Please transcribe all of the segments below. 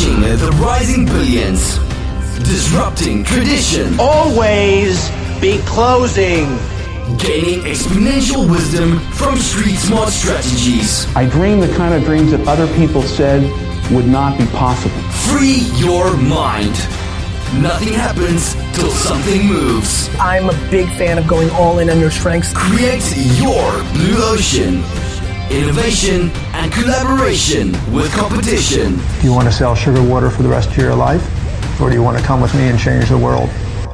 Reaching the rising billions. Disrupting tradition. Always be closing. Gaining exponential wisdom from street smart strategies. I dream the kind of dreams that other people said would not be possible. Free your mind. Nothing happens till something moves. I'm a big fan of going all in on your strengths. Create your blue ocean. Innovation and collaboration with competition. Do you want to sell sugar water for the rest of your life? Or do you want to come with me and change the world?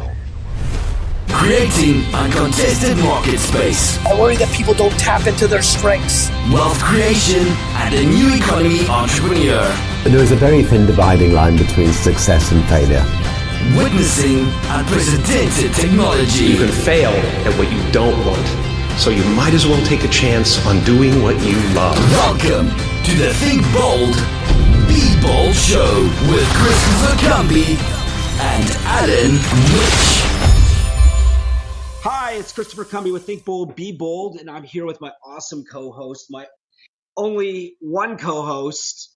Creating uncontested market space. I worry that people don't tap into their strengths. Wealth creation and a new economy entrepreneur. There is a very thin dividing line between success and failure. Witnessing unprecedented technology. You can fail at what you don't want, so you might as well take a chance on doing what you love. Welcome to the Think Bold, Be Bold Show with Christopher Cumby and Alan Rich. Hi, it's Christopher Cumby with Think Bold, Be Bold, and I'm here with my awesome co-host, my only one co-host.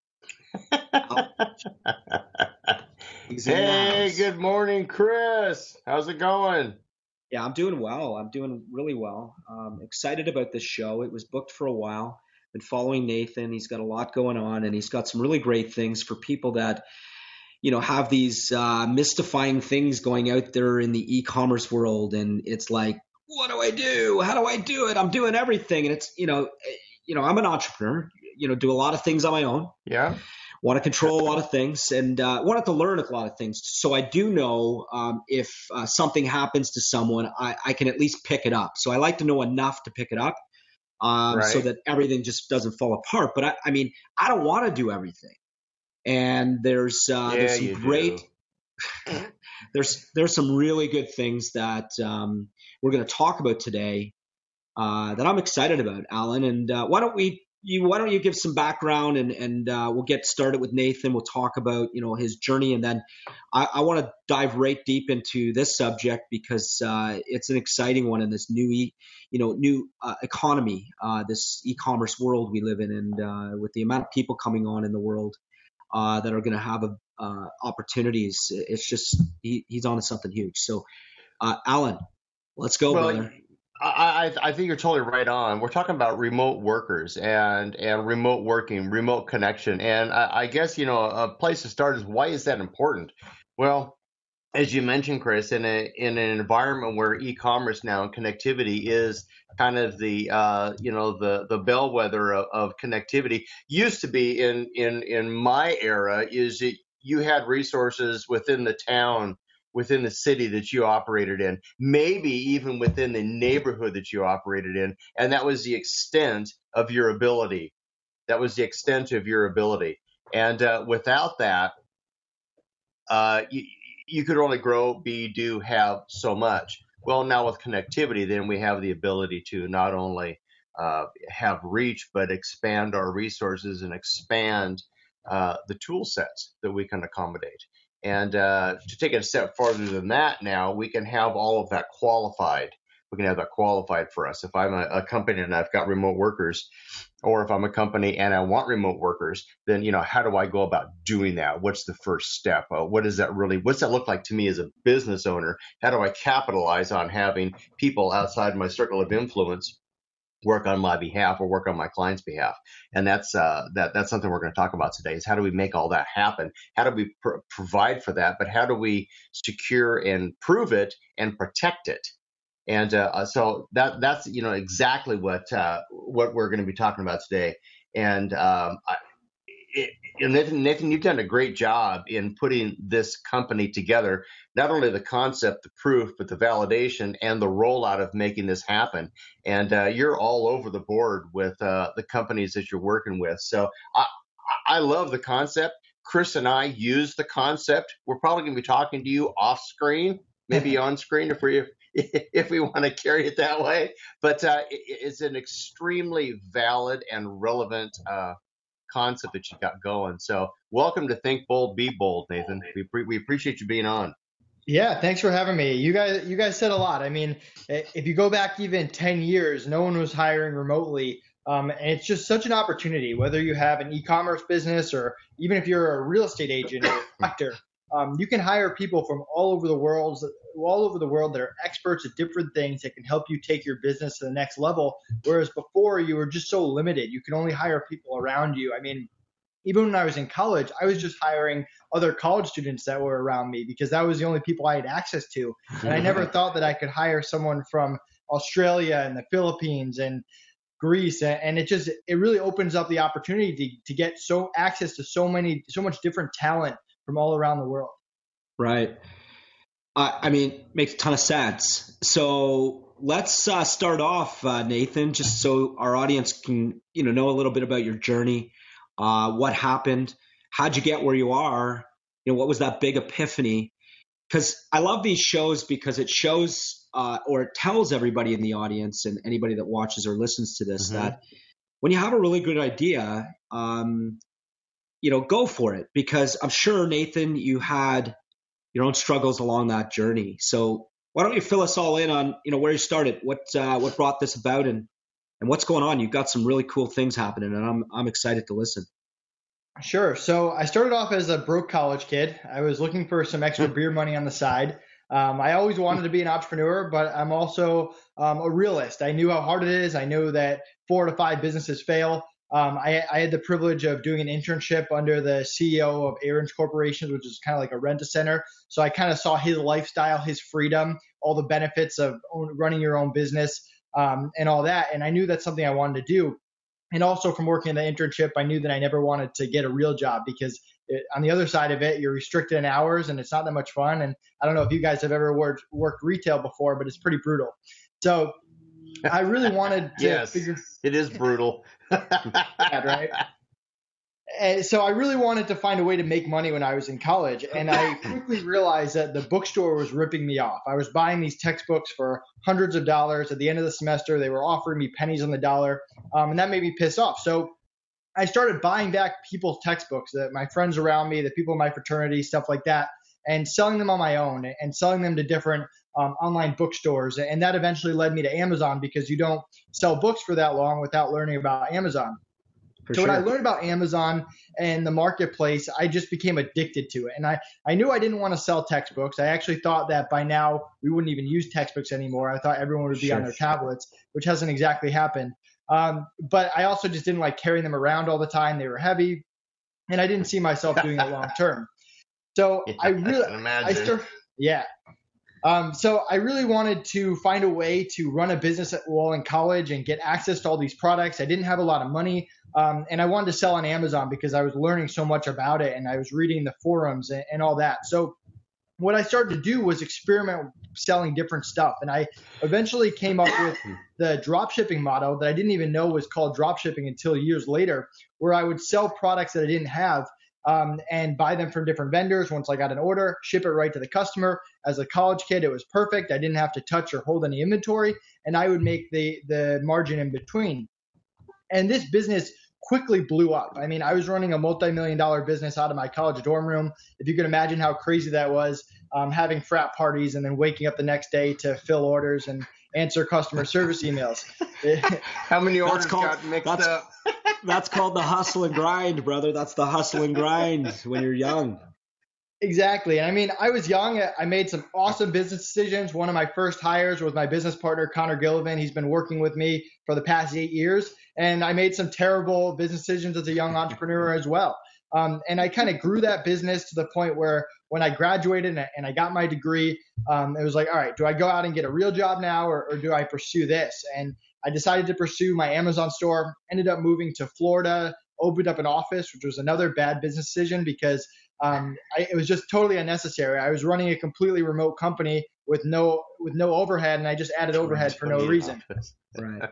Hey, good morning, Chris. How's it going? Yeah, I'm doing well. I'm doing really well. Excited about this show. It was booked for a while. Been following Nathan. He's got a lot going on, and he's got some really great things for people that, you know, have these mystifying things going out there in the e-commerce world. And it's like, what do I do? How do I do it? I'm doing everything. And it's, you know, I'm an entrepreneur, do a lot of things on my own. Yeah. Want to control a lot of things and wanted to learn a lot of things. So I do know if something happens to someone, I can at least pick it up. So I like to know enough to pick it up so that everything just doesn't fall apart. But I mean, I don't want to do everything. And there's some great, there's some really good things that we're going to talk about today that I'm excited about, Alan. And why don't you give some background and we'll get started with Nathan. We'll talk about, his journey. And then I want to dive right deep into this subject because it's an exciting one in this new economy, this e-commerce world we live in. And with the amount of people coming on in the world that are going to have opportunities, it's just, he's on to something huge. So Alan, let's go, brother. I think you're totally right on. We're talking about remote workers and remote working, remote connection. And I guess, a place to start is, why is that important? Well, as you mentioned, Chris, in an environment where e-commerce now and connectivity is kind of the bellwether of connectivity, used to be in my era is that you had resources within the town, within the city that you operated in, maybe even within the neighborhood that you operated in. And that was the extent of your ability. And without that, you could only grow, have so much. Well, now with connectivity, then we have the ability to not only have reach, but expand our resources and expand the tool sets that we can accommodate. And to take it a step farther than that, now we can have all of that qualified. We can have that qualified for us. If I'm a company and I've got remote workers, or if I'm a company and I want remote workers, then, how do I go about doing that? What's the first step? What's that look like to me as a business owner? How do I capitalize on having people outside my circle of influence work on my behalf or work on my client's behalf? And that's something we're going to talk about today, is how do we make all that happen? How do we provide for that? But how do we secure and prove it and protect it? And so that's exactly what we're going to be talking about today. And Nathan, you've done a great job in putting this company together. Not only the concept, the proof, but the validation and the rollout of making this happen. And you're all over the board with the companies that you're working with. So I love the concept. Chris and I use the concept. We're probably going to be talking to you off screen, maybe on screen if we want to carry it that way. But it's an extremely valid and relevant concept that you got going. So welcome to Think Bold, Be Bold, Nathan. We appreciate you being on. Yeah, thanks for having me. You guys said a lot. I mean, if you go back even 10 years, no one was hiring remotely And it's just such an opportunity, whether you have an e-commerce business or even if you're a real estate agent or a doctor. You can hire people from all over the world that are experts at different things that can help you take your business to the next level. Whereas before you were just so limited, you can only hire people around you. I mean, even when I was in college, I was just hiring other college students that were around me because that was the only people I had access to. And I never thought that I could hire someone from Australia and the Philippines and Greece. And it really opens up the opportunity to get access to so much different talent from all around the world. Right. I mean, makes a ton of sense. So let's start off, Nathan, just so our audience can, know a little bit about your journey. What happened? How'd you get where you are? What was that big epiphany? Because I love these shows because it shows or it tells everybody in the audience and anybody that watches or listens to this that when you have a really good idea, go for it. Because I'm sure, Nathan, you had your own struggles along that journey. So why don't you fill us all in on where you started, what brought this about, and what's going on? You've got some really cool things happening, and I'm excited to listen. Sure. So I started off as a broke college kid. I was looking for some extra beer money on the side. I always wanted to be an entrepreneur, but I'm also a realist. I knew how hard it is. I knew that 4 to 5 businesses fail. I had the privilege of doing an internship under the CEO of Aaron's Corporation, which is kind of like a rent-a-center. So I kind of saw his lifestyle, his freedom, all the benefits of running your own business, and all that. And I knew that's something I wanted to do. And also from working in the internship, I knew that I never wanted to get a real job because on the other side of it, you're restricted in hours and it's not that much fun. And I don't know if you guys have ever worked retail before, but it's pretty brutal. So I really wanted to figure. It is brutal. Yeah, right. And so I really wanted to find a way to make money when I was in college. And I quickly realized that the bookstore was ripping me off. I was buying these textbooks for hundreds of dollars. At the end of the semester, they were offering me pennies on the dollar. And that made me piss off. So I started buying back people's textbooks, my friends around me, the people in my fraternity, stuff like that, and selling them on my own and selling them to different online bookstores. And that eventually led me to Amazon because you don't sell books for that long without learning about Amazon. So when I learned about Amazon and the marketplace, I just became addicted to it. And I knew I didn't want to sell textbooks. I actually thought that by now we wouldn't even use textbooks anymore. I thought everyone would be on their tablets, which hasn't exactly happened. But I also just didn't like carrying them around all the time. They were heavy, and I didn't see myself doing it long term. So I really, so I really wanted to find a way to run a business while in college and get access to all these products. I didn't have a lot of money, and I wanted to sell on Amazon because I was learning so much about it and I was reading the forums and all that. So what I started to do was experiment with selling different stuff. And I eventually came up with the drop shipping model that I didn't even know was called drop shipping until years later, where I would sell products that I didn't have and buy them from different vendors. Once I got an order, ship it right to the customer. As a college kid, it was perfect. I didn't have to touch or hold any inventory, and I would make the margin in between. And this business quickly blew up. I mean, I was running a multi-million-dollar business out of my college dorm room. If you can imagine how crazy that was, having frat parties and then waking up the next day to fill orders and answer customer service emails. How many orders got mixed up? That's called the hustle and grind, brother. That's the hustle and grind when you're young. Exactly. And I mean, I was young. I made some awesome business decisions. One of my first hires was my business partner, Connor Gillivan. He's been working with me for the past 8 years. And I made some terrible business decisions as a young entrepreneur as well. And I kind of grew that business to the point where when I graduated and I got my degree, it was like, all right, do I go out and get a real job now or do I pursue this? And I decided to pursue my Amazon store, ended up moving to Florida, opened up an office, which was another bad business decision because it was just totally unnecessary. I was running a completely remote company with no overhead, and I just added overhead for no reason. Right.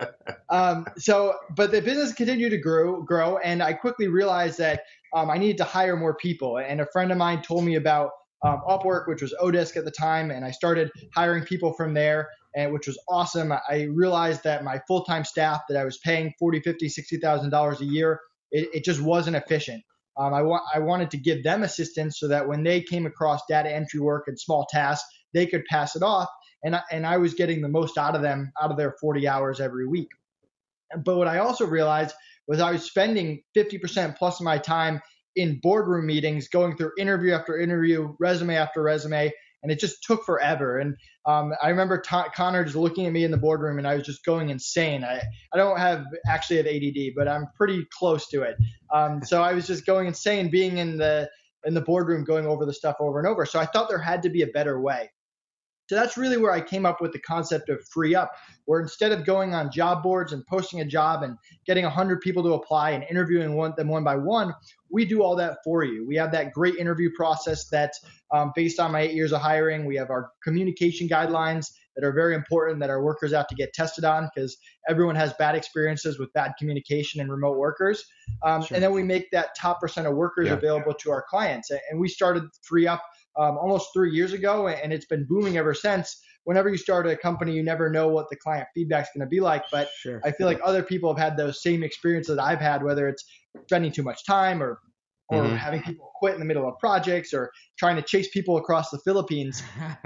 But the business continued to grow, and I quickly realized that I needed to hire more people. And a friend of mine told me about Upwork, which was Odesk at the time, and I started hiring people from there, and which was awesome. I realized that my full-time staff that I was paying $40,000, $50,000, $60,000 a year, it just wasn't efficient. I wanted to give them assistance so that when they came across data entry work and small tasks, they could pass it off, and I was getting the most out of them, out of their 40 hours every week. But what I also realized was I was spending 50% plus of my time in boardroom meetings, going through interview after interview, resume after resume, and it just took forever. And I remember Connor just looking at me in the boardroom, and I was just going insane. I don't have ADD, but I'm pretty close to it. So I was just going insane being in the boardroom, going over the stuff over and over. So I thought there had to be a better way. So that's really where I came up with the concept of Free Up, where instead of going on job boards and posting a job and getting 100 people to apply and interviewing them one by one, we do all that for you. We have that great interview process that's based on my 8 years of hiring. We have our communication guidelines that are very important that our workers have to get tested on, because everyone has bad experiences with bad communication and remote workers. Sure. And then we make that top percent of workers available to our clients. And we started Free Up almost 3 years ago, and it's been booming ever since. Whenever you start a company, you never know what the client feedback is going to be like, but I feel like other people have had those same experiences that I've had, whether it's spending too much time or having people quit in the middle of projects or trying to chase people across the Philippines.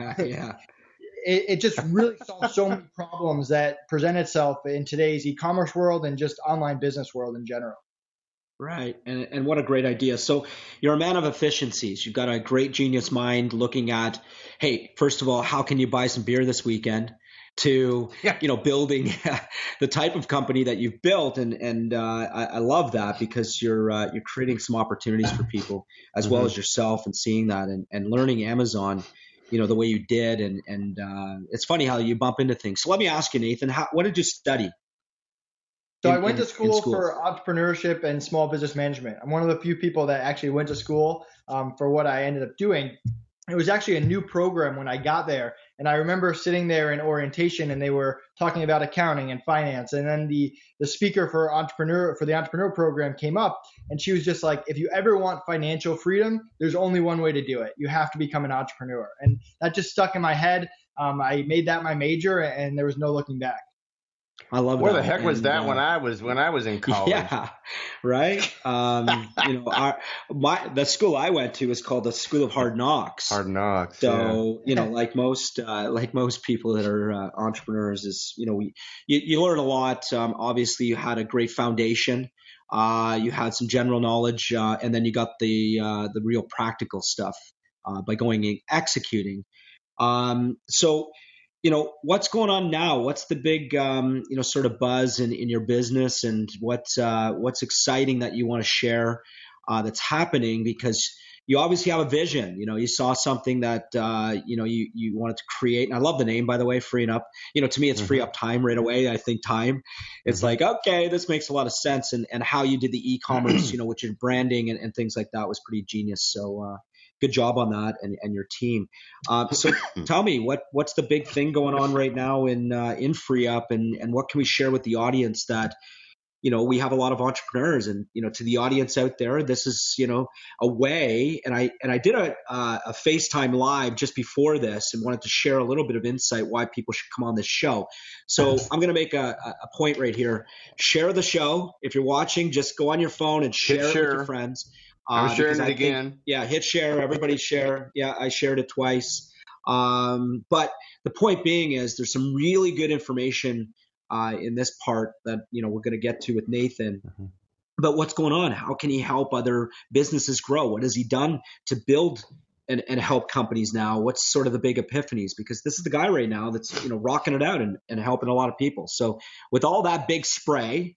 It just really solves so many problems that present itself in today's e-commerce world and just online business world in general. Right. And what a great idea. So you're a man of efficiencies. You've got a great genius mind looking at, hey, first of all, how can you buy some beer this weekend, to, building the type of company that you've built. And I love that, because you're creating some opportunities for people as well as yourself, and seeing that and learning Amazon, the way you did. And it's funny how you bump into things. So let me ask you, Nathan, what did you study? So I went to school for entrepreneurship and small business management. I'm one of the few people that actually went to school for what I ended up doing. It was actually a new program when I got there. And I remember sitting there in orientation, and they were talking about accounting and finance. And then the speaker for the entrepreneur program came up, and she was just like, if you ever want financial freedom, there's only one way to do it. You have to become an entrepreneur. And that just stuck in my head. I made that my major, and there was no looking back. I love Where that. the heck was that when I was in college? Yeah, right. The school I went to was called the School of Hard Knocks. Hard Knocks. So like most people that are entrepreneurs, is you learn a lot. Obviously, you had a great foundation. You had some general knowledge, and then you got the real practical stuff by going and executing. So. What's going on now? What's the big, sort of buzz in your business, and what's exciting that you want to share that's happening? Because you obviously have a vision. You saw something that you wanted to create, and I love the name, by the way, Freeing Up. To me, it's Free Up Time right away. I think time. It's like, okay, this makes a lot of sense, and how you did the e-commerce, with your branding and things like that was pretty genius. So. Good job on that, and your team. So tell me, what's the big thing going on right now in Free Up, and what can we share with the audience that, we have a lot of entrepreneurs, and, to the audience out there, this is, a way. And I did a FaceTime live just before this, and wanted to share a little bit of insight why people should come on this show. So I'm going to make a point right here. Share the show. If you're watching, just go on your phone and share it with your friends. I'm sharing it again. Hit share. Everybody share. Yeah, I shared it twice. But the point being is there's some really good information in this part that we're going to get to with Nathan. But what's going on? How can he help other businesses grow? What has he done to build and help companies now? What's sort of the big epiphanies? Because this is the guy right now that's rocking it out and helping a lot of people. So with all that big spray.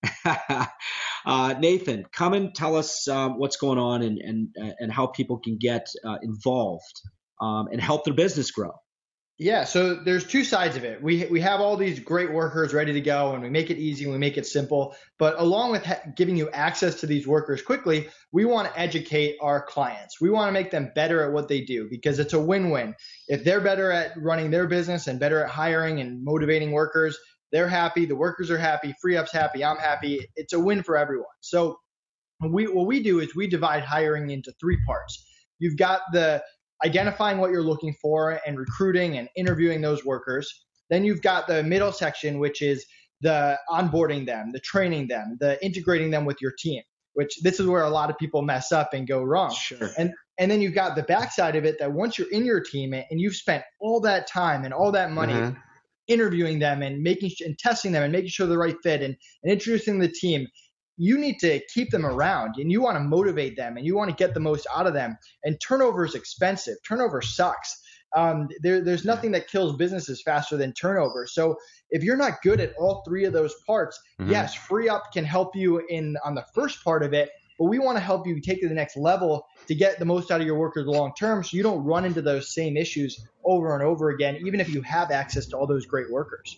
Nathan, come and tell us what's going on and how people can get involved and help their business grow. Yeah, so there's two sides of it. We have all these great workers ready to go, and we make it easy and we make it simple. But along with giving you access to these workers quickly, we want to educate our clients. We want to make them better at what they do, because it's a win-win. If they're better at running their business and better at hiring and motivating workers, they're happy, the workers are happy, Free Up's happy, I'm happy. It's a win for everyone. So what we do is we divide hiring into three parts. You've got the identifying what you're looking for and recruiting and interviewing those workers. Then you've got the middle section, which is the onboarding them, the training them, the integrating them with your team, which this is where a lot of people mess up and go wrong. Sure. And then you've got the backside of it, that once you're in your team and you've spent all that time and all that money interviewing them and and testing them and making sure they're the right fit and introducing the team. You need to keep them around, and you want to motivate them, and you want to get the most out of them. And turnover is expensive. Turnover sucks. There's nothing that kills businesses faster than turnover. So if you're not good at all three of those parts, yes, Free Up can help you on the first part of it, but we want to help you take it to the next level to get the most out of your workers long term, so you don't run into those same issues over and over again, even if you have access to all those great workers.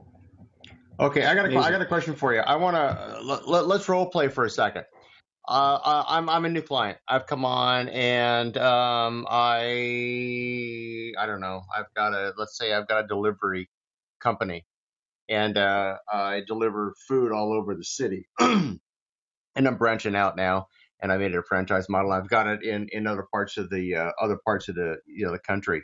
Okay, I got a question for you. I want to let's role play for a second. I'm a new client. I've come on and I don't know. I've got a delivery company, and I deliver food all over the city. And I'm branching out now, and I made it a franchise model. I've got it in other parts of the the country.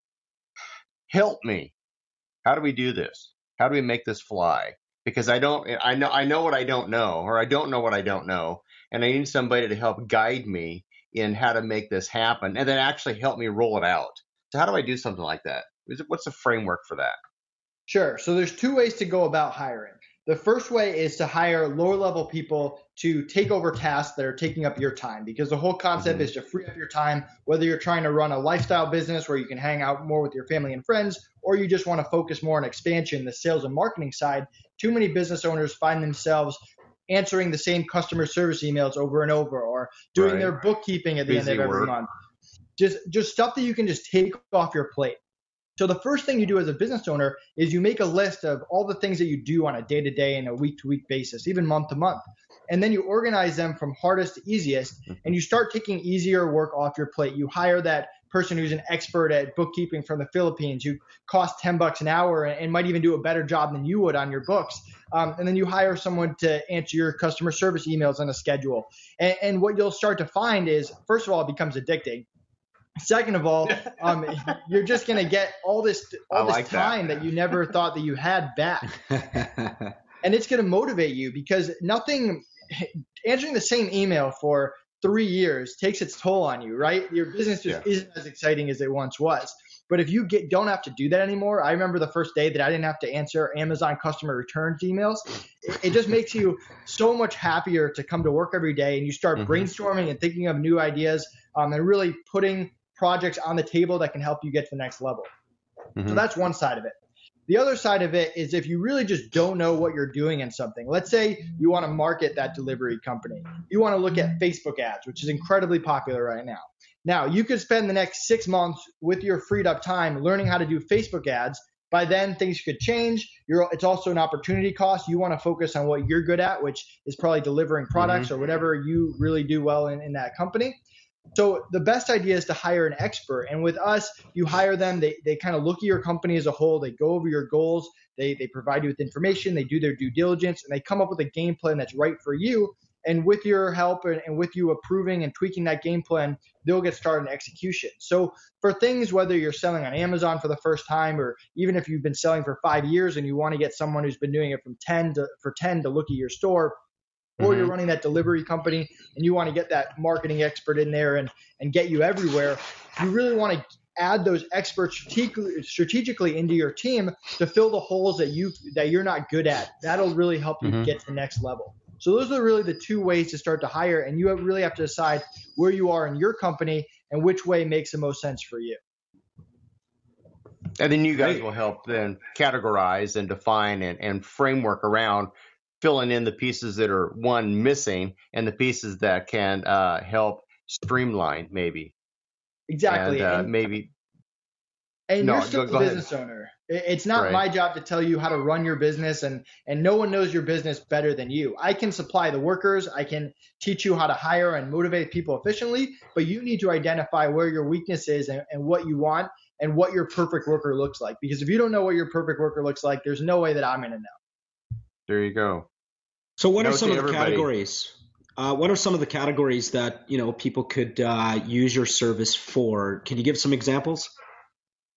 Help me. How do we do this? How do we make this fly? Because I know what I don't know, or I don't know what I don't know, and I need somebody to help guide me in how to make this happen, and then actually help me roll it out. So how do I do something like that? What's the framework for that? Sure. So there's two ways to go about hiring. The first way is to hire lower level people to take over tasks that are taking up your time, because the whole concept is to free up your time, whether you're trying to run a lifestyle business where you can hang out more with your family and friends, or you just want to focus more on expansion, the sales and marketing side. Too many business owners find themselves answering the same customer service emails over and over, or doing their bookkeeping at the end of every month. Just stuff that you can just take off your plate. So the first thing you do as a business owner is you make a list of all the things that you do on a day-to-day and a week-to-week basis, even month-to-month. And then you organize them from hardest to easiest, and you start taking easier work off your plate. You hire that person who's an expert at bookkeeping from the Philippines, who costs $10 an hour and might even do a better job than you would on your books. And then you hire someone to answer your customer service emails on a schedule. And what you'll start to find is, first of all, it becomes addicting. Second of all, you're just going to get all this time that you never thought that you had back. And it's going to motivate you, because answering the same email for 3 years takes its toll on you, right? Your business just isn't as exciting as it once was. But if you don't have to do that anymore, I remember the first day that I didn't have to answer Amazon customer returns emails. It just makes you so much happier to come to work every day, and you start brainstorming and thinking of new ideas, and really putting projects on the table that can help you get to the next level. So that's one side of it. The other side of it is if you really just don't know what you're doing in something. Let's say you want to market that delivery company. You want to look at Facebook ads, which is incredibly popular right now. Now, you could spend the next 6 months with your freed up time learning how to do Facebook ads. By then, things could change. It's also an opportunity cost. You want to focus on what you're good at, which is probably delivering products or whatever you really do well in that company. So the best idea is to hire an expert. And with us, you hire them. They kind of look at your company as a whole. They go over your goals. They provide you with information. They do their due diligence, and they come up with a game plan that's right for you. And with your help and with you approving and tweaking that game plan, they'll get started in execution. So for things, whether you're selling on Amazon for the first time, or even if you've been selling for 5 years and you want to get someone who's been doing it for 10 to look at your store, or you're running that delivery company and you want to get that marketing expert in there and get you everywhere, you really want to add those experts strategically into your team to fill the holes that you're not good at. That'll really help you get to the next level. So those are really the two ways to start to hire, and you really have to decide where you are in your company and which way makes the most sense for you. And then you guys will help then categorize and define and framework around filling in the pieces that are missing and the pieces that can help streamline maybe. Exactly. And you're still a business owner. It's not my job to tell you how to run your business, and no one knows your business better than you. I can supply the workers. I can teach you how to hire and motivate people efficiently, but you need to identify where your weakness is and what you want and what your perfect worker looks like. Because if you don't know what your perfect worker looks like, there's no way that I'm going to know. There you go. So what are some of the categories? What are some of the categories that people could use your service for? Can you give some examples?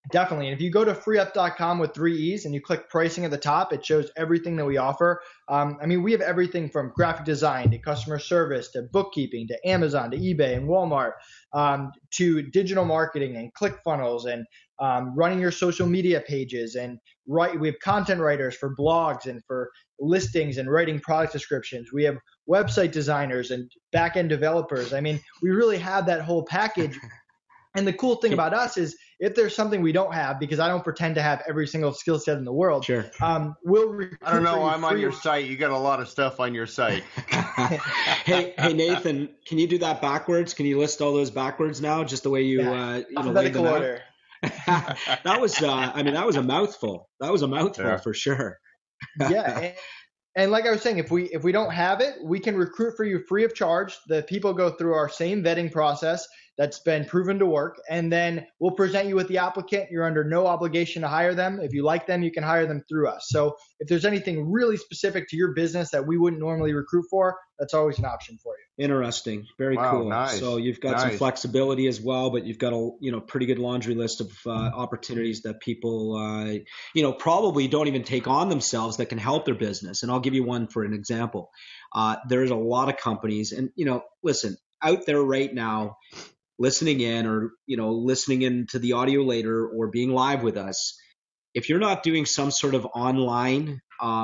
Definitely. And if you go to freeup.com with 3 E's and you click pricing at the top, it shows everything that we offer. We have everything from graphic design to customer service to bookkeeping to Amazon to eBay and Walmart, to digital marketing and ClickFunnels and running your social media pages. And we have content writers for blogs and for listings and writing product descriptions. We have website designers and back-end developers. We really have that whole package. And the cool thing about us is if there's something we don't have, because I don't pretend to have every single skill set in the world, sure. We'll recruit. I don't know. I'm on your site. You got a lot of stuff on your site. Hey, Nathan, can you do that backwards? Can you list all those backwards now, just the way you laid them out? That was that was a mouthful. That was a mouthful for sure. Yeah. And like I was saying, if we don't have it, we can recruit for you free of charge. The people go through our same vetting process that's been proven to work. And then we'll present you with the applicant. You're under no obligation to hire them. If you like them, you can hire them through us. So if there's anything really specific to your business that we wouldn't normally recruit for, that's always an option for you. Interesting. Very cool. Nice. So you've got some flexibility as well, but you've got a pretty good laundry list of opportunities that people probably don't even take on themselves that can help their business. And I'll give you one for an example. There's a lot of companies, and listen, out there right now, listening in or listening into the audio later or being live with us, if you're not doing some sort of online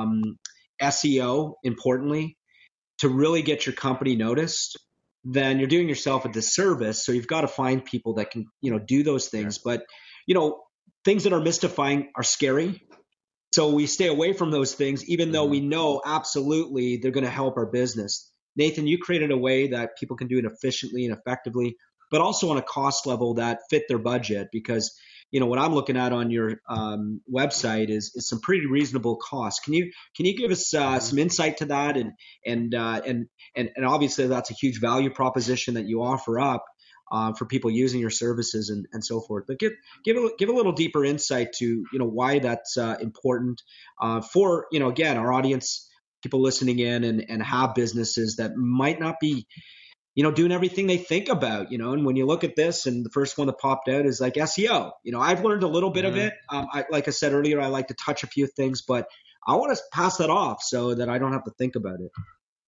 SEO, importantly, to really get your company noticed, then you're doing yourself a disservice. So you've got to find people that can do those things. But things that are mystifying are scary, so we stay away from those things, even though we know absolutely they're going to help our business. Nathan, you created a way that people can do it efficiently and effectively, but also on a cost level that fit their budget, because what I'm looking at on your website is some pretty reasonable costs. Can you give us some insight to that? And obviously that's a huge value proposition that you offer up for people using your services and so forth. But give a little deeper insight to why that's important for again, our audience, people listening in and have businesses that might not be doing everything they think about, and when you look at this, and the first one that popped out is like SEO. I've learned a little bit of it. Like I said earlier, I like to touch a few things, but I want to pass that off so that I don't have to think about it.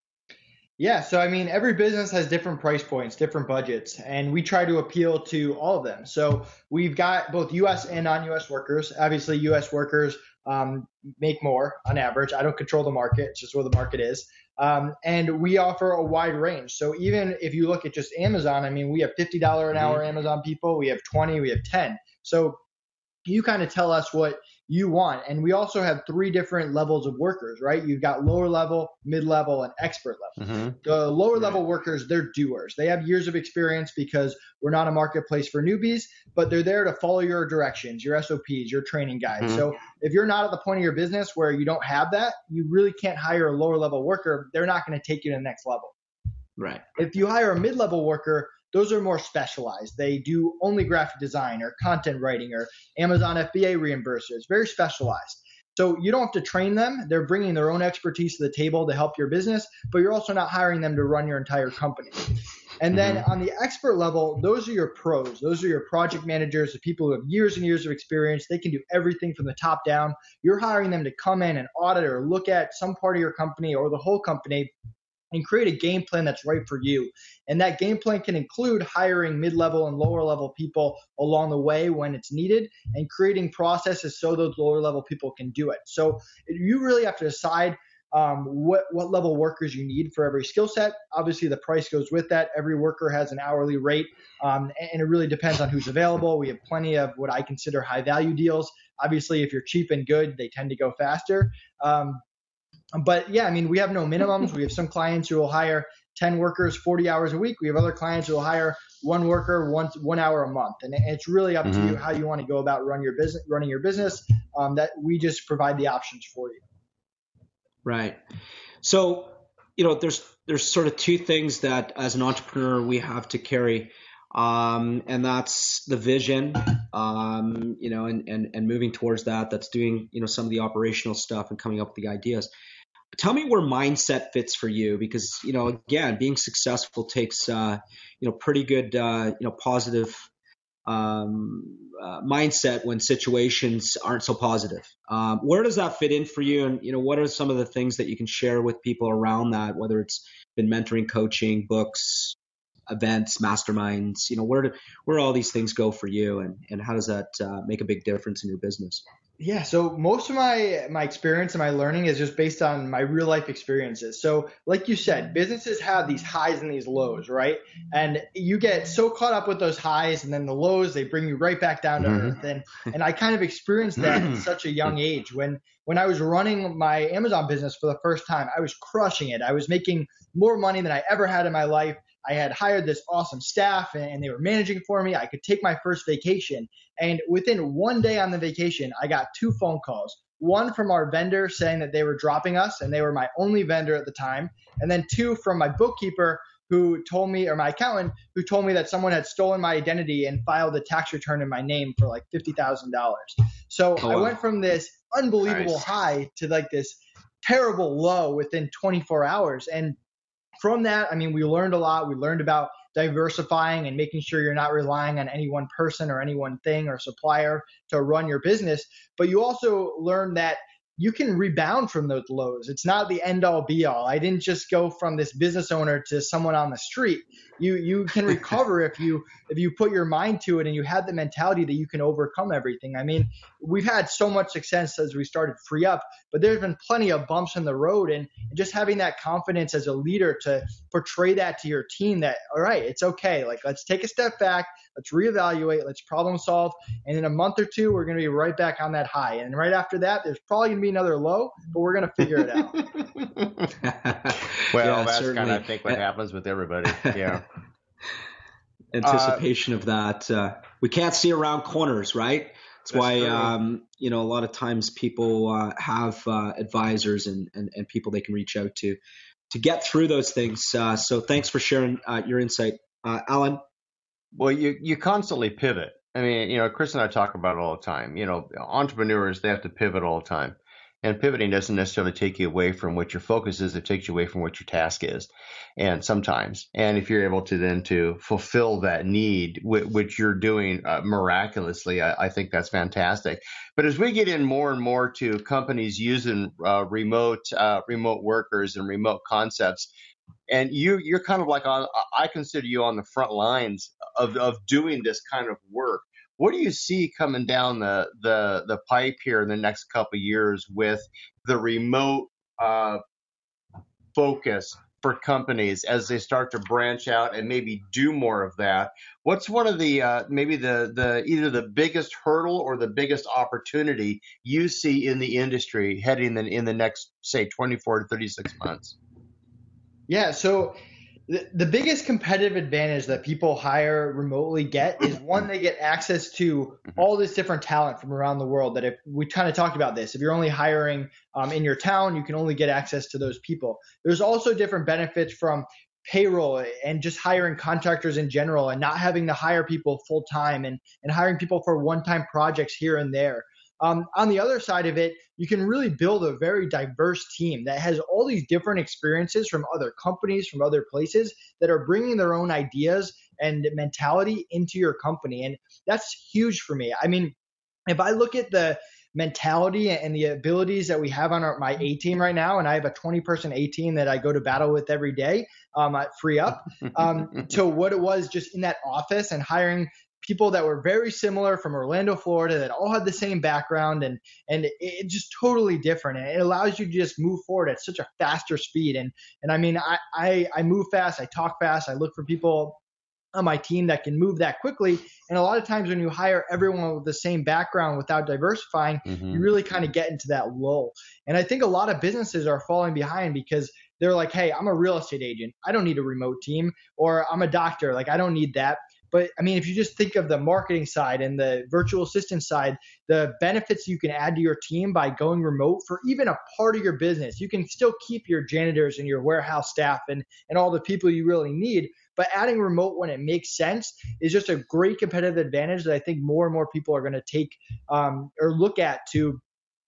Yeah. So, every business has different price points, different budgets, and we try to appeal to all of them. So we've got both U.S. and non-U.S. workers. Obviously, U.S. workers make more on average. I don't control the market. It's just where the market is. And we offer a wide range. So even if you look at just Amazon, we have $50 an hour Amazon people. We have 20, we have 10. So you kind of tell us what you want. And we also have 3 different levels of workers, right? You've got lower level, mid-level, and expert level. The lower level workers, they're doers. They have years of experience because we're not a marketplace for newbies, but they're there to follow your directions, your SOPs, your training guides. So if you're not at the point of your business where you don't have that, you really can't hire a lower level worker. They're not going to take you to the next level. Right. If you hire a mid-level worker, those are more specialized. They do only graphic design or content writing or Amazon FBA reimbursements, very specialized. So you don't have to train them. They're bringing their own expertise to the table to help your business, but you're also not hiring them to run your entire company. And then on the expert level, those are your pros. Those are your project managers, the people who have years and years of experience. They can do everything from the top down. You're hiring them to come in and audit or look at some part of your company or the whole company and create a game plan that's right for you. And that game plan can include hiring mid-level and lower-level people along the way when it's needed and creating processes so those lower-level people can do it. So you really have to decide what level workers you need for every skill set. Obviously, the price goes with that. Every worker has an hourly rate, and it really depends on who's available. We have plenty of what I consider high-value deals. Obviously, if you're cheap and good, they tend to go faster. But yeah, we have no minimums. We have some clients who will hire 10 workers 40 hours a week. We have other clients who will hire 1 worker 1 hour a month. And it's really up to you how you want to go about running your business. That we just provide the options for you. Right. So, there's sort of 2 things that as an entrepreneur we have to carry. And that's the vision, and moving towards that. That's doing, some of the operational stuff and coming up with the ideas. But tell me where mindset fits for you, because, again, being successful takes, pretty good, positive mindset when situations aren't so positive. Where does that fit in for you? And, what are some of the things that you can share with people around that, whether it's been mentoring, coaching, books, events, masterminds, where all these things go for you, and how does that make a big difference in your business? Yeah, so most of my experience and my learning is just based on my real life experiences. So like you said, businesses have these highs and these lows, right? And you get so caught up with those highs, and then the lows, they bring you right back down to earth. And I kind of experienced that at such a young age. When I was running my Amazon business for the first time, I was crushing it. I was making more money than I ever had in my life. I had hired this awesome staff and they were managing for me. I could take my first vacation. And within one day on the vacation, I got 2 phone calls. One from our vendor saying that they were dropping us and they were my only vendor at the time. And then 2 from my bookkeeper who told me, or my accountant who told me that someone had stolen my identity and filed a tax return in my name for like $50,000. So I went from this unbelievable high to like this terrible low within 24 hours. And from that, I mean, we learned a lot. We learned about diversifying and making sure you're not relying on any one person or any one thing or supplier to run your business. But you also learn that you can rebound from those lows. It's not the end all be all. I didn't just go from this business owner to someone on the street. You can recover if you put your mind to it and you have the mentality that you can overcome everything. I mean, we've had so much success as we started Free Up, but there's been plenty of bumps in the road, and just having that confidence as a leader to portray that to your team that, all right, it's okay. Like, let's take a step back. Let's reevaluate. Let's problem solve. And in a month or 2, we're going to be right back on that high. And right after that, there's probably going to be another low, but we're going to figure it out. Well, that's kind of, I think, what happens with everybody. Yeah. Anticipation of that. We can't see around corners, right? That's why, a lot of times people have advisors and people they can reach out to get through those things. So thanks for sharing your insight. Alan? Well, you constantly pivot. I mean, Chris and I talk about it all the time. Entrepreneurs, they have to pivot all the time. And pivoting doesn't necessarily take you away from what your focus is. It takes you away from what your task is. And sometimes, and if you're able to then to fulfill that need, which you're doing miraculously, I think that's fantastic. But as we get in more and more to companies using remote workers and remote concepts, and you're kind of like I consider you on the front lines of doing this kind of work. What do you see coming down the pipe here in the next couple of years with the remote focus for companies as they start to branch out and maybe do more of that? What's one of the maybe the either the biggest hurdle or the biggest opportunity you see in the industry heading in the next, say, 24 to 36 months? Yeah, so the biggest competitive advantage that people hire remotely get is, one, they get access to all this different talent from around the world. That if we kind of talked about this, if you're only hiring in your town, you can only get access to those people. There's also different benefits from payroll and just hiring contractors in general and not having to hire people full time and hiring people for one-time projects here and there. On the other side of it, you can really build a very diverse team that has all these different experiences from other companies, from other places, that are bringing their own ideas and mentality into your company. And that's huge for me. I mean, if I look at the mentality and the abilities that we have on my A team right now, and I have a 20-person A team that I go to battle with every day at Free Up, to what it was just in that office and hiring people that were very similar from Orlando, Florida, that all had the same background, and it's just totally different. And it allows you to just move forward at such a faster speed. And I mean, I move fast, I talk fast, I look for people on my team that can move that quickly. And a lot of times when you hire everyone with the same background without diversifying, you really kind of get into that lull. And I think a lot of businesses are falling behind because they're like, hey, I'm a real estate agent, I don't need a remote team. Or I'm a doctor, like I don't need that. But I mean, if you just think of the marketing side and the virtual assistant side, the benefits you can add to your team by going remote for even a part of your business, you can still keep your janitors and your warehouse staff and all the people you really need. But adding remote when it makes sense is just a great competitive advantage that I think more and more people are going to take or look at to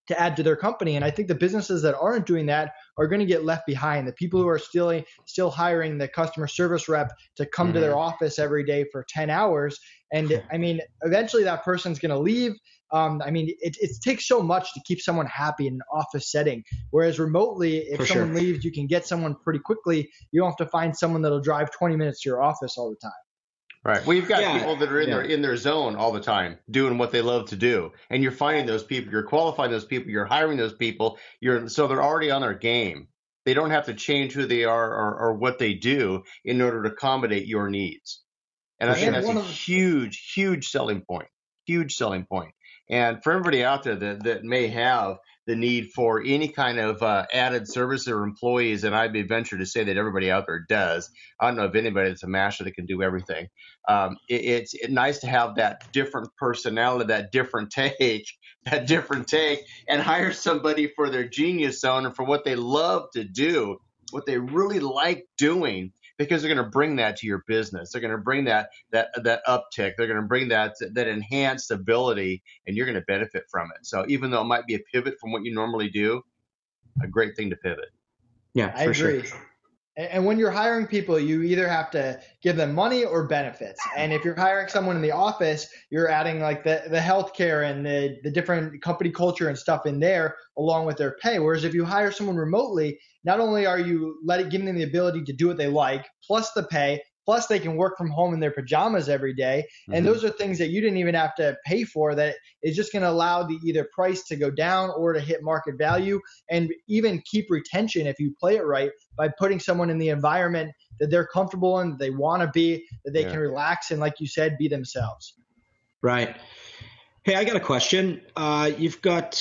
to add to their company. And I think the businesses that aren't doing that are going to get left behind. The people who are still hiring the customer service rep to come to their office every day for 10 hours. And I mean, eventually that person's going to leave. It takes so much to keep someone happy in an office setting. Whereas remotely, if someone leaves, you can get someone pretty quickly. You don't have to find someone that'll drive 20 minutes to your office all the time. Right. Well, you've got people that are in their zone all the time doing what they love to do. And you're finding those people, you're qualifying those people, you're hiring those people. So they're already on their game. They don't have to change who they are or what they do in order to accommodate your needs. And I think that's a huge selling point. Huge selling point. And for everybody out there that may have the need for any kind of added service or employees, and I'd be ventured to say that everybody out there does. I don't know of anybody that's a master that can do everything. It's nice to have that different personality, that different take, and hire somebody for their genius zone and for what they love to do, what they really like doing. Because they're going to bring that to your business. They're going to bring that uptick. They're going to bring that enhanced ability, and you're going to benefit from it. So even though it might be a pivot from what you normally do, a great thing to pivot. Yeah, I agree. Sure. And when you're hiring people, you either have to give them money or benefits. And if you're hiring someone in the office, you're adding like the healthcare and the different company culture and stuff in there along with their pay. Whereas if you hire someone remotely, not only are you giving them the ability to do what they like, plus the pay, plus they can work from home in their pajamas every day. And those are things that you didn't even have to pay for, that is just going to allow the either price to go down or to hit market value, and even keep retention if you play it right by putting someone in the environment that they're comfortable in, that they want to be, that they can relax and, like you said, be themselves. Right. Hey, I got a question. You've got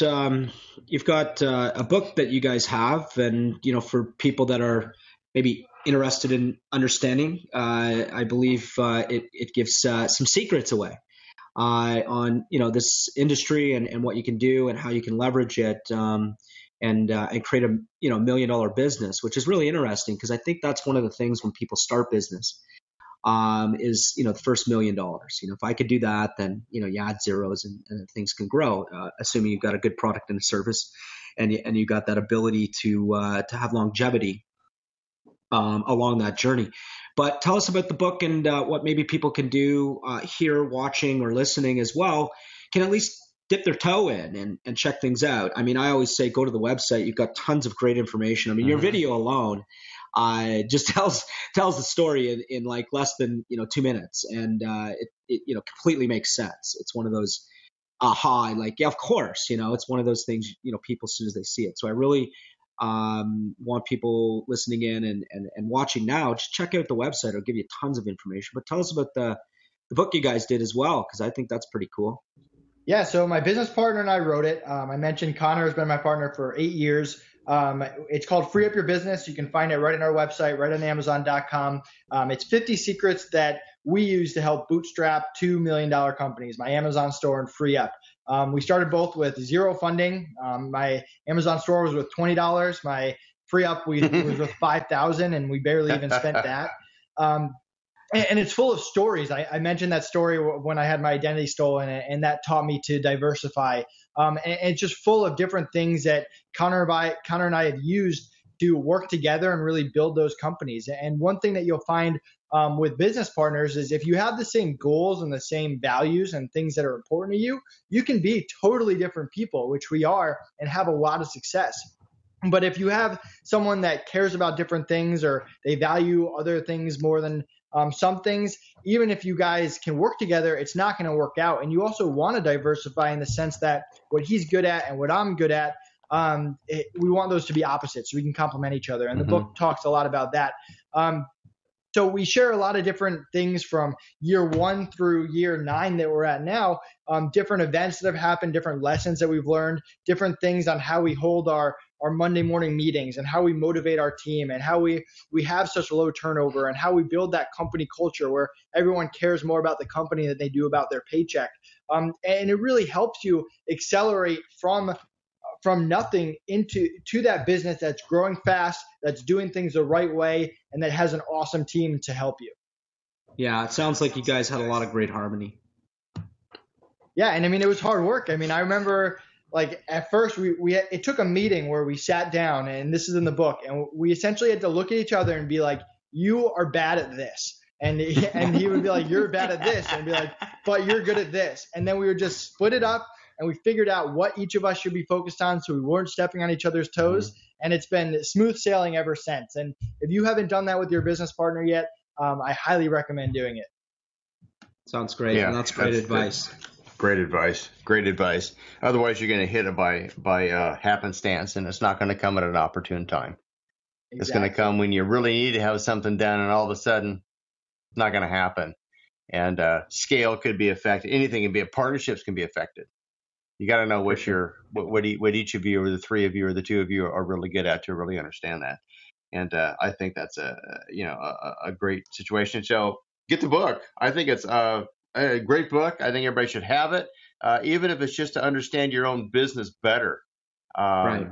a book that you guys have, and for people that are maybe interested in understanding, I believe it gives some secrets away on this industry and what you can do and how you can leverage it and create a $1 million business, which is really interesting, because I think that's one of the things when people start business. Is the first $1 million. If I could do that, then you add zeros and things can grow, assuming you've got a good product and a service, and you got that ability to have longevity along that journey. But tell us about the book and what maybe people can do here, watching or listening as well, can at least dip their toe in and check things out. I mean, I always say go to the website. You've got tons of great information. I mean, your video alone just tells the story in like less than 2 minutes, and it completely makes sense. It's one of those aha, like, yeah, of course, it's one of those things people, as soon as they see it. So I really want people listening in and watching now, just check out the website. It'll give you tons of information. But tell us about the book you guys did as well, because I think that's pretty cool. Yeah, so my business partner and I wrote it. I mentioned Connor has been my partner for 8 years. It's called Free Up Your Business. You can find it right on our website, right on Amazon.com. It's 50 secrets that we use to help bootstrap $2 million companies, my Amazon store and Free Up. We started both with zero funding. My Amazon store was with $20. My Free Up was with $5,000, and we barely even spent that. And it's full of stories. I mentioned that story when I had my identity stolen, and that taught me to diversify. And it's just full of different things that Connor and I have used to work together and really build those companies. And one thing that you'll find with business partners is if you have the same goals and the same values and things that are important to you, you can be totally different people, which we are, and have a lot of success. But if you have someone that cares about different things, or they value other things more than some things, even if you guys can work together, it's not going to work out. And you also want to diversify in the sense that what he's good at and what I'm good at, we want those to be opposites so we can complement each other. And the book talks a lot about that. So we share a lot of different things from year 1 through year 9 that we're at now, different events that have happened, different lessons that we've learned, different things on how we hold our Monday morning meetings and how we motivate our team and how we have such low turnover and how we build that company culture where everyone cares more about the company than they do about their paycheck. And it really helps you accelerate from nothing to that business that's growing fast, that's doing things the right way, and that has an awesome team to help you. Yeah, it sounds like you guys had a lot of great harmony. Yeah, and I mean, it was hard work. I mean, I remember like at first it took a meeting where we sat down, and this is in the book, and we essentially had to look at each other and be like, you are bad at this. And he would be like, you're bad at this. And be like, but you're good at this. And then we would just split it up, and we figured out what each of us should be focused on so we weren't stepping on each other's toes. And it's been smooth sailing ever since. And if you haven't done that with your business partner yet, I highly recommend doing it. Sounds great. Yeah, and that's great advice. Great advice. Great advice. Otherwise, you're going to hit it by happenstance, and it's not going to come at an opportune time. Exactly. It's going to come when you really need to have something done, and all of a sudden, it's not going to happen. And scale could be affected. Anything can be. Partnerships can be affected. You got to know what each of you, or the three of you, or the two of you are really good at to really understand that. And I think that's a great situation. So get the book. I think it's a great book. I think everybody should have it, even if it's just to understand your own business better. Right.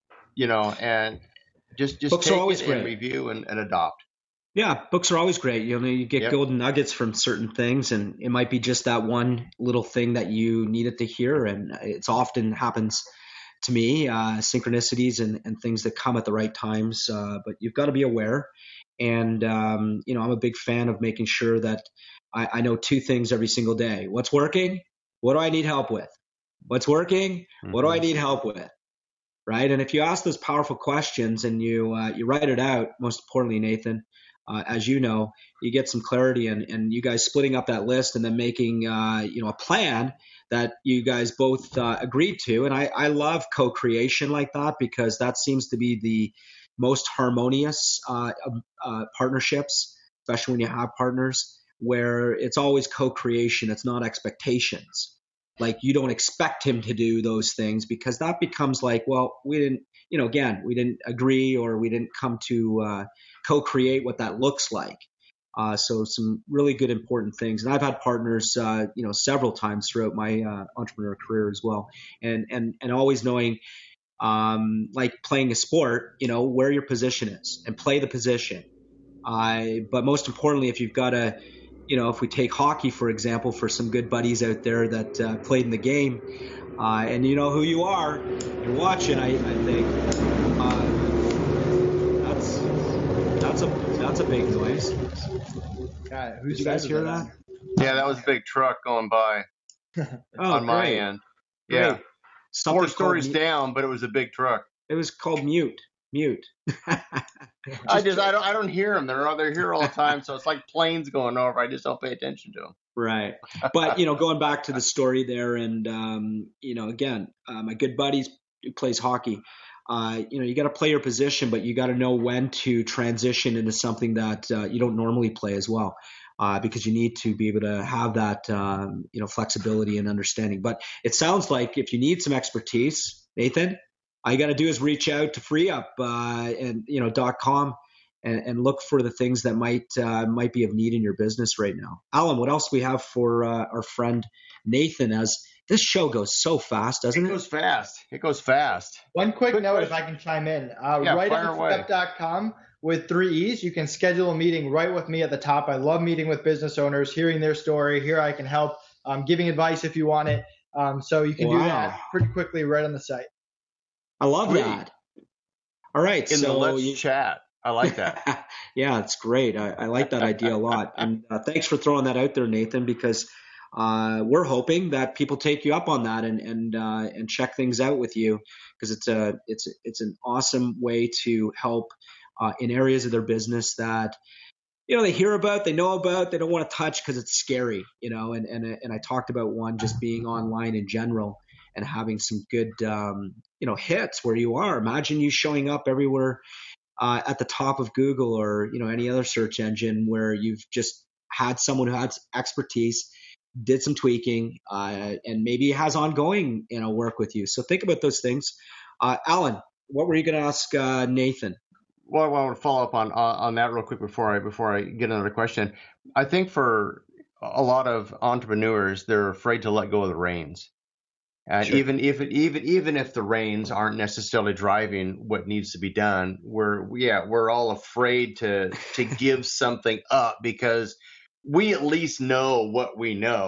And just books take are always it great. And review and adopt. Yeah, books are always great. You get golden nuggets from certain things, and it might be just that one little thing that you needed to hear. And it's often happens to me, synchronicities and things that come at the right times. But you've got to be aware. And, I'm a big fan of making sure that I know two things every single day. What's working? What do I need help with? What's working? What do I need help with? Right. And if you ask those powerful questions and you write it out, most importantly, Nathan, as you know, you get some clarity, and you guys splitting up that list and then making, a plan that you guys both agreed to. And I love co-creation like that, because that seems to be the most harmonious partnerships, especially when you have partners, where it's always co-creation. It's not expectations. Like, you don't expect him to do those things, because that becomes like, well, we didn't agree, or we didn't come to co-create what that looks like. So some really good, important things. And I've had partners, several times throughout my entrepreneur career as well. And always knowing, like playing a sport, where your position is and play the position. But most importantly, if you've got if we take hockey, for example, for some good buddies out there that played in the game, and you know who you are, you're watching, I think, that's a big noise. God, did you guys hear that? Yeah, that was a big truck going by on my end. Yeah. Great. 4 stories down, but it was a big truck. It was called mute. I don't hear them. They're here all the time, so it's like planes going over. I just don't pay attention to them. Right. But going back to the story there, and again, my good buddy who plays hockey. You got to play your position, but you got to know when to transition into something that you don't normally play as well. Because you need to be able to have that, flexibility and understanding. But it sounds like if you need some expertise, Nathan, all you got to do is reach out to FreeUp .com and look for the things that might be of need in your business right now. Alan, what else do we have for our friend Nathan? As this show goes so fast, doesn't it? It goes fast. One quick note, if I can chime in. Writeupfreeup.com with 3 E's. You can schedule a meeting right with me at the top. I love meeting with business owners, hearing their story. Here I can help, giving advice if you want it. So you can do that pretty quickly right on the site. I love that. All right. In the Let's Chat. I like that. Yeah, it's great. I like that idea a lot. And thanks for throwing that out there, Nathan, because we're hoping that people take you up on that and check things out with you, because it's an awesome way to help in areas of their business that they hear about, they know about, they don't want to touch because it's scary, and I talked about one just being online in general and having some good hits where you are. Imagine you showing up everywhere at the top of Google or any other search engine, where you've just had someone who has expertise, did some tweaking, and maybe has ongoing work with you. So think about those things. Alan, what were you going to ask Nathan? Well, I want to follow up on that real quick before I get another question. I think for a lot of entrepreneurs, they're afraid to let go of the reins. And sure. even if the reins aren't necessarily driving what needs to be done, we're all afraid to give something up, because we at least know what we know,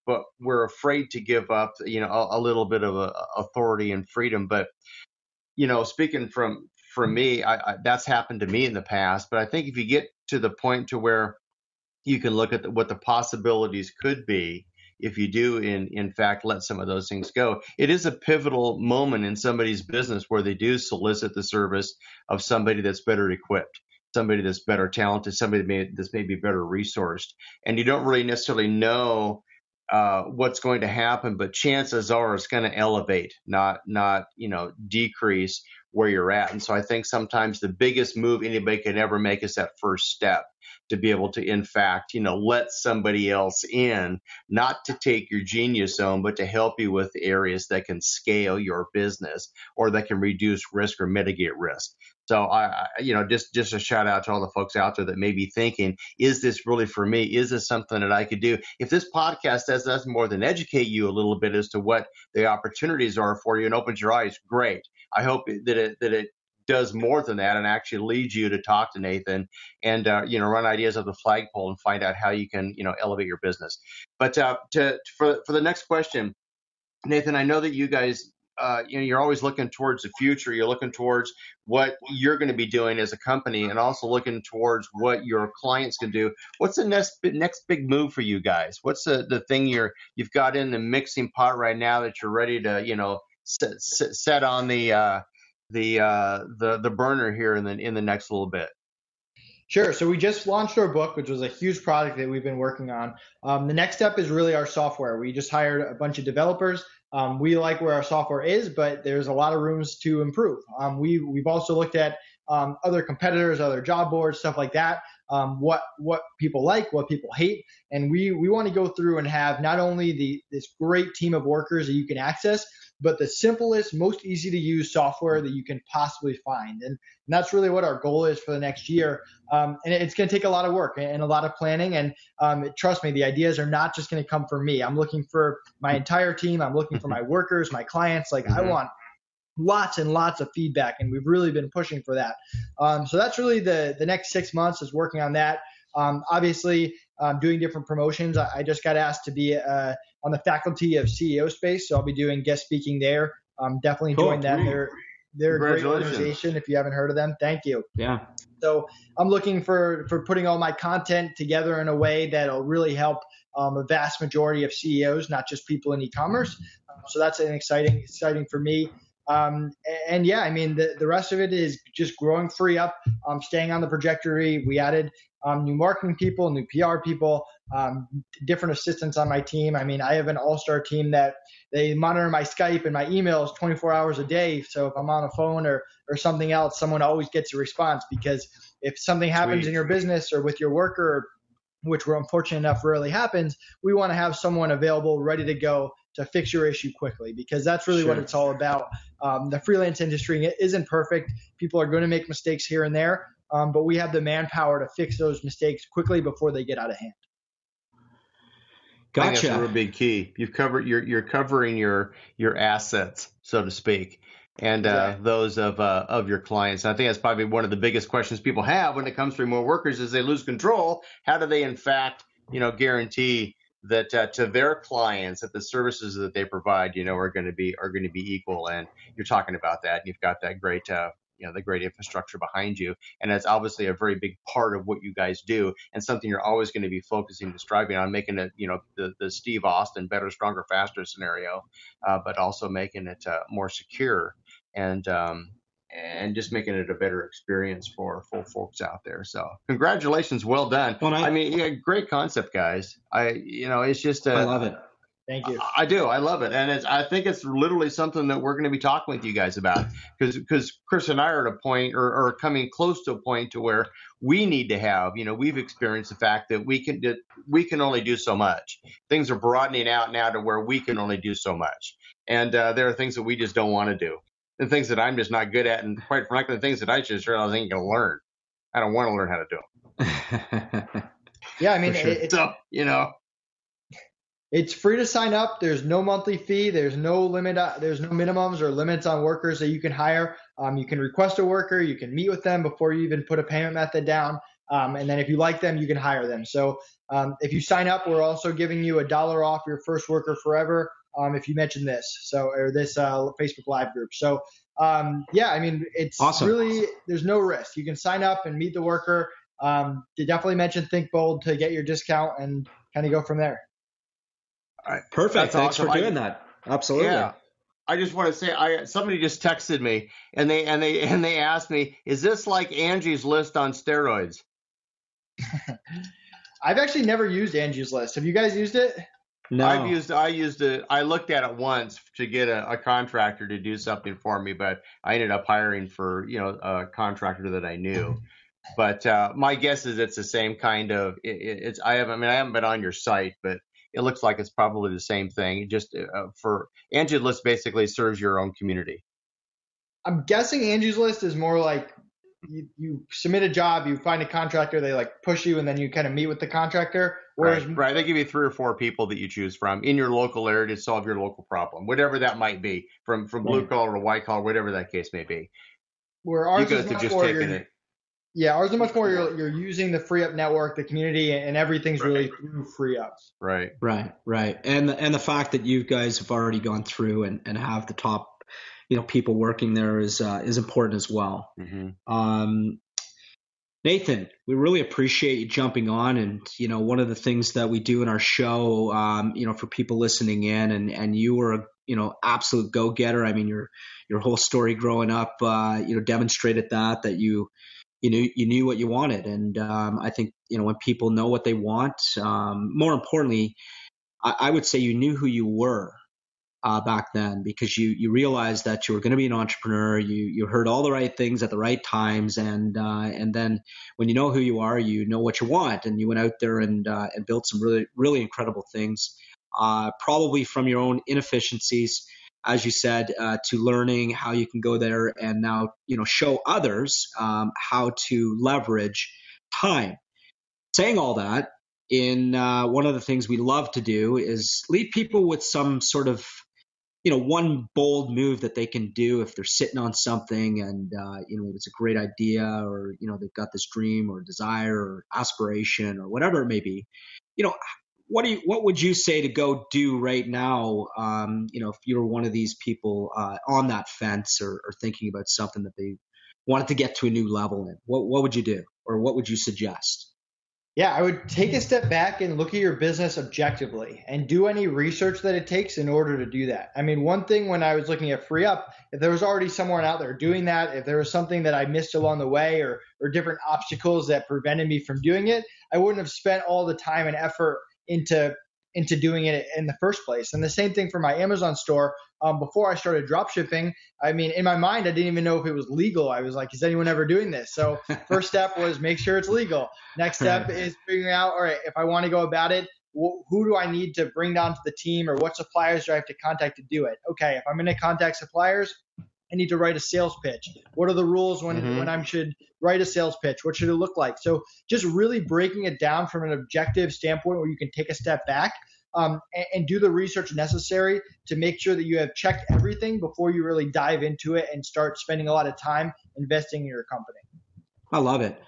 but we're afraid to give up, a little bit of authority and freedom. But, speaking from me, that's happened to me in the past. But I think if you get to the point to where you can look at what the possibilities could be if you do in fact let some of those things go. It is a pivotal moment in somebody's business where they do solicit the service of somebody that's better equipped, somebody that's better talented, somebody that's maybe better resourced. And you don't really necessarily know what's going to happen, but chances are it's going to elevate, not decrease where you're at. And so I think sometimes the biggest move anybody can ever make is that first step, to be able to, in fact, let somebody else in, not to take your genius zone, but to help you with areas that can scale your business or that can reduce risk or mitigate risk. So just a shout out to all the folks out there that may be thinking, is this really for me? Is this something that I could do? If this podcast does nothing more than educate you a little bit as to what the opportunities are for you and opens your eyes, great. I hope that it does more than that and actually leads you to talk to Nathan and run ideas of the flagpole and find out how you can elevate your business. But for the next question, Nathan, I know that you guys you're always looking towards the future. You're looking towards what you're going to be doing as a company, and also looking towards what your clients can do. What's the next big move for you guys? What's the thing you've got in the mixing pot right now that you're ready to set on the burner here in the next little bit? Sure. So we just launched our book, which was a huge project that we've been working on. The next step is really our software. We just hired a bunch of developers. We like where our software is, but there's a lot of rooms to improve. We've also looked at other competitors, other job boards, stuff like that. What people like, what people hate, and we want to go through and have not only this great team of workers that you can access, but the simplest, most easy to use software that you can possibly find. And that's really what our goal is for the next year. And it's going to take a lot of work and a lot of planning. And trust me, the ideas are not just going to come from me. I'm looking for my entire team. I'm looking for my workers, my clients. I want lots and lots of feedback, and we've really been pushing for that. So that's really the next 6 months is working on that. Obviously, doing different promotions. I just got asked to be on the faculty of CEO Space, so I'll be doing guest speaking there. Definitely join them. They're a great organization. If you haven't heard of them, thank you. Yeah. So I'm looking for putting all my content together in a way that'll really help a vast majority of CEOs, not just people in e-commerce. So that's an exciting for me. And yeah, I mean, the rest of it is just growing free up, staying on the trajectory. We added new marketing people, new PR people, different assistants on my team. I mean, I have an all-star team that they monitor my Skype and my emails 24 hours a day. So if I'm on a phone or something else, someone always gets a response, because if something happens in your business or with your worker, which we're unfortunate enough rarely happens, we want to have someone available, ready to go to fix your issue quickly, because that's really what it's all about. The freelance industry isn't perfect. People are going to make mistakes here and there, but we have the manpower to fix those mistakes quickly before they get out of hand. Gotcha. I think that's a real big key. You're covering your assets, so to speak, and those of your clients. And I think that's probably one of the biggest questions people have when it comes to remote workers is they lose control. How do they, in fact, guarantee that to their clients that the services that they provide, are going to be equal? And you're talking about that, and you've got that great the great infrastructure behind you. And that's obviously a very big part of what you guys do, and something you're always going to be focusing and striving on, making it, the Steve Austin better, stronger, faster scenario, but also making it more secure and just making it a better experience for folks out there. So congratulations. Well done. Well, I mean, great concept, guys. It's just, I love it. Thank you. I do. I love it. And I think it's literally something that we're going to be talking with you guys about, because Chris and I are at a point or coming close to a point to where we need to have, we've experienced the fact that we can only do so much. Things are broadening out now to where we can only do so much. And there are things that we just don't want to do, and things that I'm just not good at. And quite frankly, the things that I just realized I ain't going to learn. I don't want to learn how to do them. Yeah. I mean, sure. It's free to sign up. There's no monthly fee. There's no limit. There's no minimums or limits on workers that you can hire. You can request a worker. You can meet with them before you even put a payment method down. And then if you like them, you can hire them. So if you sign up, we're also giving you $1 off your first worker forever if you mention this, or this Facebook Live group. So yeah, I mean, it's awesome. Really, there's no risk. You can sign up and meet the worker. You definitely mention Think Bold to get your discount and kind of go from there. All right. Perfect. That's Thanks awesome. for doing that. Absolutely. Yeah. I just want to say, somebody just texted me and they asked me, is this like Angie's List on steroids? I've actually never used Angie's List. Have you guys used it? No. I used it. I looked at it once to get a contractor to do something for me, but I ended up hiring for, a contractor that I knew. But my guess is it's the same kind of. I haven't been on your site, but it looks like it's probably the same thing. Just for Angie's List basically serves your own community. I'm guessing Angie's List is more like you submit a job, you find a contractor, they like push you, and then you kind of meet with the contractor. Whereas, right. They give you 3 or 4 people that you choose from in your local area to solve your local problem, whatever that might be, from blue collar to white collar, whatever that case may be. Where ours is much more ours is much more you're using the FreeUp network, the community, and everything's really through FreeUp. Right. And the fact that you guys have already gone through and have the top people working there is important as well. Mm-hmm. Nathan, we really appreciate you jumping on. And, one of the things that we do in our show, for people listening in, and you were a, absolute go-getter. I mean, your whole story growing up, demonstrated that you knew what you wanted. And I think, when people know what they want, more importantly, I would say you knew who you were back then, because you realized that you were going to be an entrepreneur. You heard all the right things at the right times, and then when you know who you are, you know what you want, and you went out there and built some really, really incredible things, probably from your own inefficiencies, as you said, to learning how you can go there and now show others how to leverage time. Saying all that, in one of the things we love to do is leave people with some sort of one bold move that they can do if they're sitting on something and, it's a great idea, or, they've got this dream or desire or aspiration or whatever it may be. What would you say to go do right now? If you're one of these people on that fence or thinking about something that they wanted to get to a new level in, what would you do, or what would you suggest? Yeah, I would take a step back and look at your business objectively and do any research that it takes in order to do that. I mean, one thing when I was looking at FreeUp, if there was already someone out there doing that, if there was something that I missed along the way or different obstacles that prevented me from doing it, I wouldn't have spent all the time and effort into doing it in the first place. And the same thing for my Amazon store. Before I started drop shipping, I mean, in my mind, I didn't even know if it was legal. I was like, is anyone ever doing this? So first step was make sure it's legal. Next step is figuring out, all right, if I want to go about it, who do I need to bring down to the team, or what suppliers do I have to contact to do it? Okay, if I'm going to contact suppliers, I need to write a sales pitch. What are the rules when I should write a sales pitch? What should it look like? So just really breaking it down from an objective standpoint where you can take a step back and do the research necessary to make sure that you have checked everything before you really dive into it and start spending a lot of time investing in your company. I love it.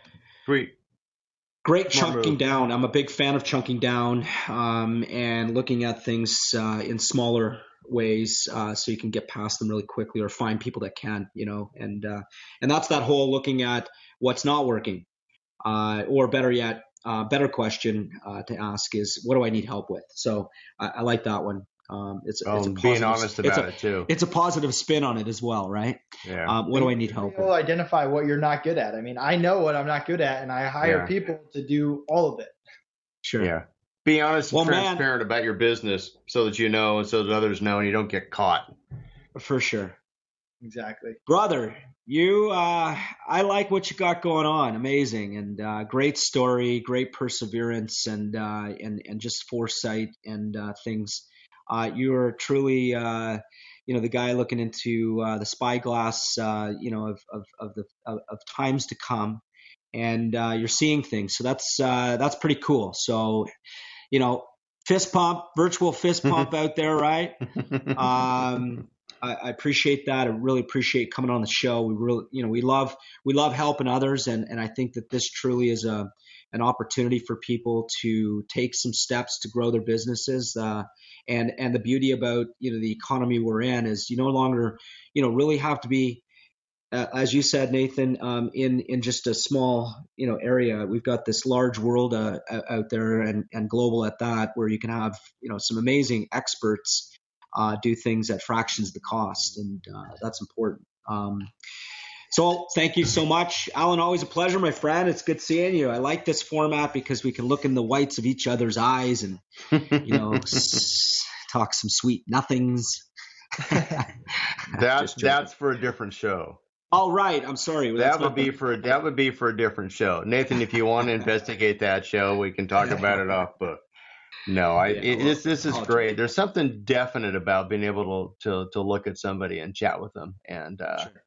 Great chunking down. I'm a big fan of chunking down and looking at things in smaller ways so you can get past them really quickly, or find people that can, and that's that whole looking at what's not working, or better yet, better question to ask is, what do I need help with? So I like that one. It's a positive, being honest about it too. It's a positive spin on it as well, right? Yeah. What do I need help with? Identify what you're not good at. I mean, I know what I'm not good at, and I hire people to do all of it. Sure. Yeah. Be honest and transparent about your business so that you know, and so that others know, and you don't get caught. For sure. Exactly. Brother, you, I like what you got going on. Amazing. And great story, great perseverance, and just foresight and things. You are truly, the guy looking into the spyglass, of times to come, and you're seeing things. So that's pretty cool. So, fist pump, virtual fist pump out there, right? I appreciate that. I really appreciate coming on the show. We really, we love helping others. And I think that this truly is an opportunity for people to take some steps to grow their businesses. And the beauty about, the economy we're in is you no longer, really have to be, as you said, Nathan, in just a small, area. We've got this large world out there and global at that, where you can have, some amazing experts do things at fractions of the cost. And that's important. So thank you so much, Alan. Always a pleasure, my friend. It's good seeing you. I like this format because we can look in the whites of each other's eyes and, talk some sweet nothings. That's for a different show. Oh, right. I'm sorry. That would be for a different show. Nathan, if you want to investigate that show, we can talk about it off book. No, this is great. There's something definite about being able to look at somebody and chat with them, and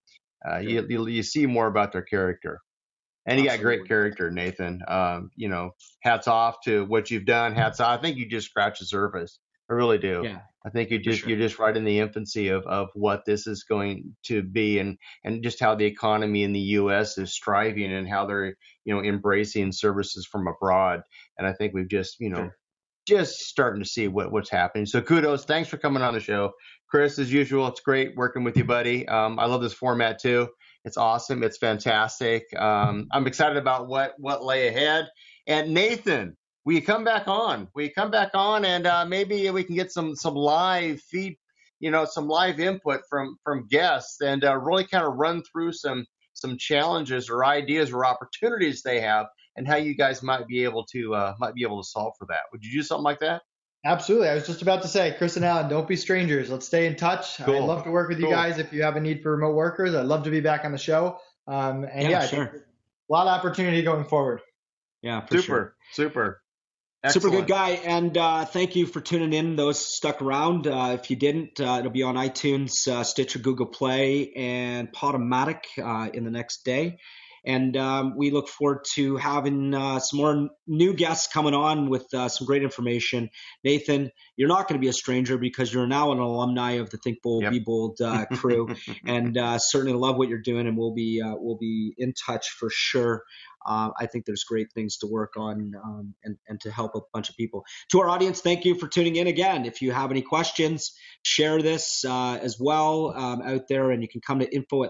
you see more about their character. And you got great character, Nathan. Hats off to what you've done. Hats off. I think you just scratched the surface. I really do. Yeah. I think you're just right in the infancy of what this is going to be, and just how the economy in the U.S. is striving and how they're embracing services from abroad. And I think we've just just starting to see what's happening. So kudos. Thanks for coming on the show, Chris. As usual, it's great working with you, buddy. I love this format too. It's awesome. It's fantastic. I'm excited about what lay ahead. And Nathan, will you come back on? And maybe we can get some live feed, some live input from guests, and really kind of run through some challenges or ideas or opportunities they have, and how you guys might be able to solve for that. Would you do something like that? Absolutely. I was just about to say, Chris and Alan, don't be strangers. Let's stay in touch. Cool. I'd love to work with you guys if you have a need for remote workers. I'd love to be back on the show. Sure. A lot of opportunity going forward. Yeah, for sure. Super. Excellent. Super good guy. And thank you for tuning in, those stuck around. If you didn't, it'll be on iTunes, Stitcher, Google Play, and Podomatic in the next day. And we look forward to having some more new guests coming on with some great information. Nathan, you're not going to be a stranger because you're now an alumni of the Think Bold, Be Bold crew, and certainly love what you're doing. And we'll be in touch for sure. I think there's great things to work on and to help a bunch of people. To our audience, thank you for tuning in again. If you have any questions, share this as well out there, and you can come to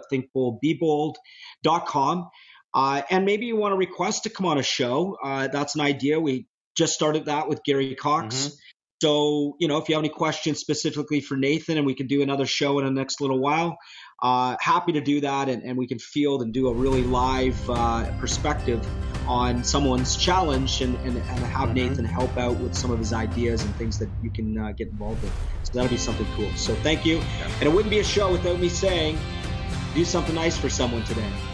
info@thinkboldbebold.com. And maybe you want a request to come on a show. That's an idea. We just started that with Gary Cox. Mm-hmm. So, if you have any questions specifically for Nathan, and we can do another show in the next little while, happy to do that. And we can field and do a really live perspective on someone's challenge and have Nathan help out with some of his ideas and things that you can get involved in. So that'll be something cool. So thank you. And it wouldn't be a show without me saying, do something nice for someone today.